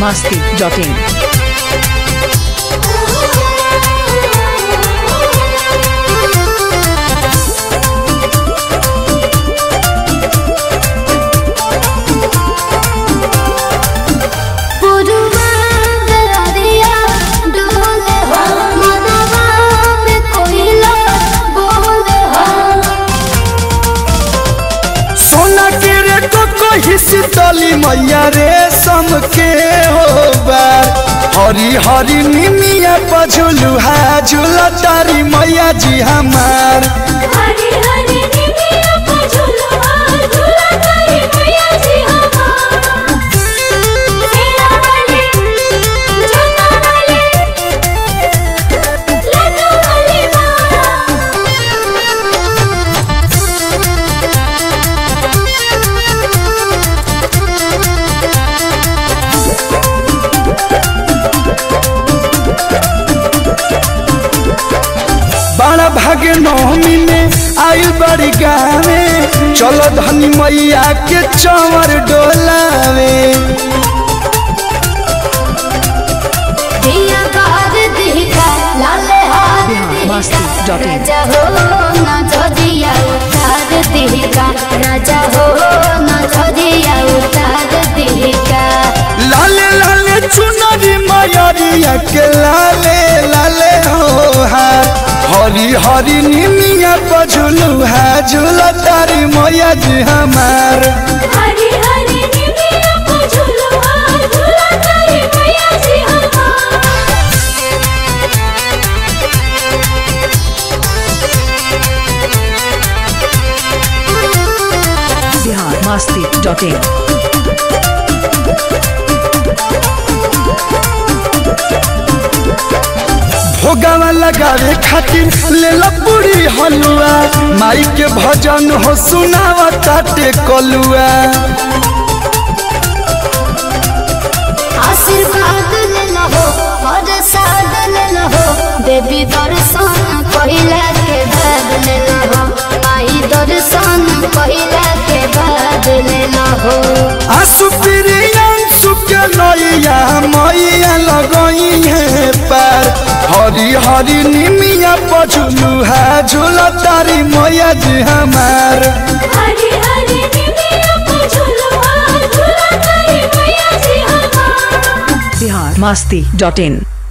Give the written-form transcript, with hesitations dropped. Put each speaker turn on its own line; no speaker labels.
biharmasti.in
शीतली मैया रेशम के हो बार हरी हरी निमिया पझुलुहा झूला तारी मैया जी हमार
हरी हरी निमिया पझुलुहा झूला तारी मैया जी हमार सेना वाली जन्ना वाली लड्डू वाली
बड़ा भाग्य नवमी में आयु बड़ी गावे चलो धनी मैया के चंवर डोलावे
दिया बार दिखा लाले हाथ
biharmasti.in
राजा हो ना छोड़िया उतार दिखा राजा हो ना छोड़िया उतार दिखा
लाले लाले चुनरी मैया के लाले लाले हो हार हरी हरी निमिया पझुलुहा झूला तारी मैया जी हमार
हरी हरी निमिया पझुलुहा झूला तारी मैया जी हमार
biharmasti.in
भोगावा लगावे खातिर ले लो पूरी हलुआ माई के भजन हो सुनावा ताटे कलुआ
आशीर्वाद ले लो और साथ ले लो देवी दर्शन पहिला के बाद ले लो माई दर्शन पहिला के बाद ले लो
आंसू प्रियांशु के नैया मैया लगई है पार हरी हरी निमिया पझुलुहा झूला तारी मैया जी हमार
हरी हरी निमिया पझुलुहा झूला तारी मैया जी हमार
biharmasti.in